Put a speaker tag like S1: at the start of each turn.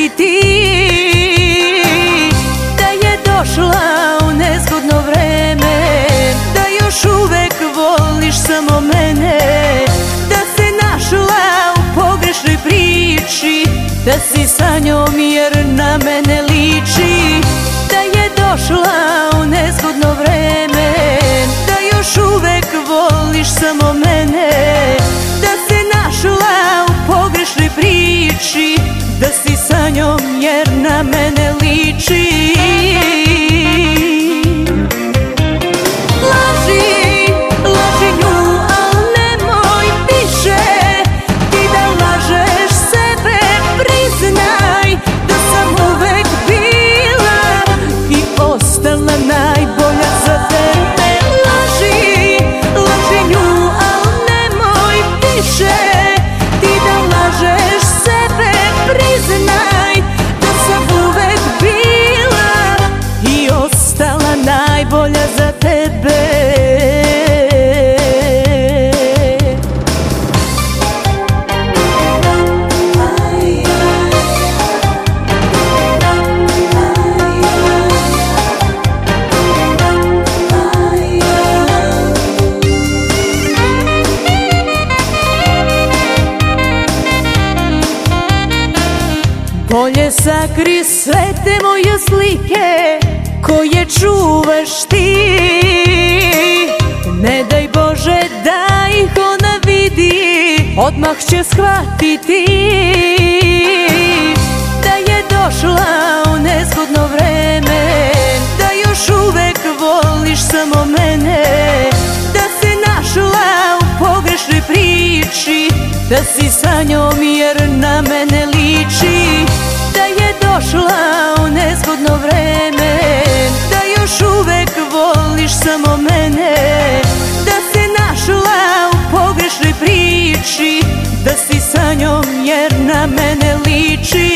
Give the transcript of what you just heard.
S1: shvatiti da je došla u nezgodno vreme, da još uvek voliš samo mene, da se našla u pogrešnoj priči, da si sa njom jer na mene liči. Da je došla u nezgodno vreme, da još uvek voliš samo mene, da se našla u pogrešnoj priči, da si sa njom jer na mene liči. Najbolja za tebe. Bolje sakri sve te moje slike koje čuvaš ti, ne daj Bože da ih ona vidi, odmah će shvatiti da je došla u nezgodno vreme, da još uvek voliš samo mene, da se našla u pogrešnoj priči, da si sa njom jer na mene liči. Da je došla u nezgodno vreme, da još uvek voliš samo mene, da se našla u pogrešnoj priči, da si sa njom jer na mene liči.